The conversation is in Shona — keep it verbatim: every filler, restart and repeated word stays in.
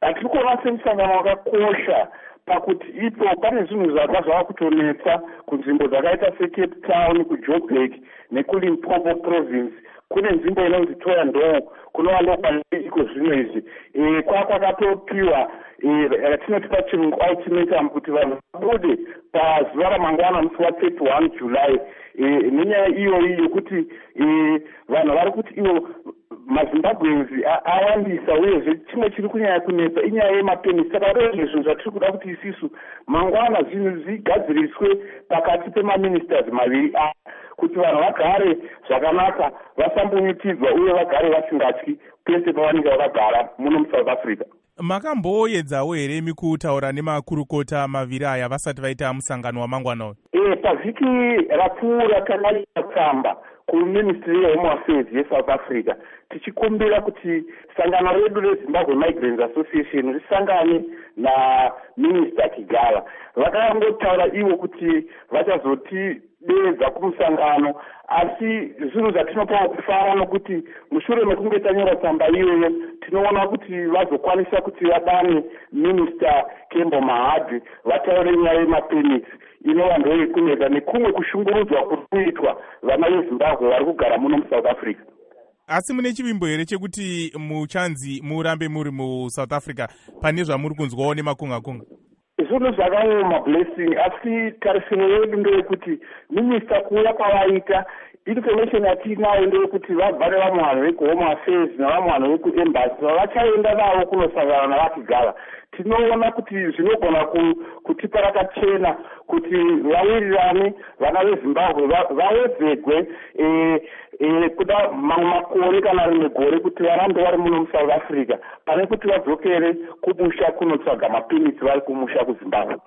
hatiri kuona semusangano wakakosha pakuti ipo pane zvinhu zvaka zvava kutonetsa kunzvimbo dzakaita secape town, kujoburg nekulimpopo province. Kune nzvimbo inonzi Thohoyandou kunowanikwa iko zvino izvi e, kwakatopiwa ratinoti pachirungu ultimatum kuti vanhu vabude pazuva ramangwana musi wa thirty-one July nenyaya iyoyi yokuti vanhu vari kuti ivo mazimbabwenzi awandisa uyezve chimwe chiri kunyanya kunetsa inyaya yemapenisi. Saka ndizvo zvinhu zvatiri kuda kuti isisu mangwana zvinhu zvigadziriswe pakati pemaministers maviri aya kuti vanhu vagare zvakanaka, vasambonyutidzwa uye vagare vasingatyi pese pavanenge vakagara muno muSouth Africa. Makamboedzawo here mikutaura nemakurukota maviri aya vasati vaita musangano wamangwana uyu? E, pavhiki rapfuura takaita tsamba kuministry yehome affairs yeSouth Africa tichikumbira kuti sangano redu reZimbabwe Migrants Association risangane naminister Kigala. Vakangotaura ivo kuti vachazoti bedza kumusangano, asi zvinhu zvatinopawo kufara nokuti mushure mekunge tanyora tsamba iyoyo tinoona kuti vazokwanisa kuti vadane minister Kembo Mahadzi vataure nyaya yemapenisi inova ndoyekunetsa nekumwe kushungurudzwa kuri kuitwa vana veZimbabwe vari kugara muno muSouth Africa. Asi mune chivimbo here chekuti muchanzi murambe muri muSouth Africa pane zvamuri kunzwawo nemakunga-kunga? Zvinhu zvakaoma blessing, asi tarisiro yedu ndeyekuti minista kuuya kwavaita information yatinayo ndeyekuti vabva nevamwe vanhu vekuhome affairs nevamwe vanhu vekuembassy vachaenda navo kunosangana navaKigala. Tinoona kuti zvinogona kutipa rakachena kuti vawirirane vana veZimbabwe vawedzegwe kuda mamwe makore kana rimwe gore kuti varambe vari muno muSouth Africa pane kuti vadzokere kumusha kunotsvaga mapenisi vari kumusha kuZimbabwe.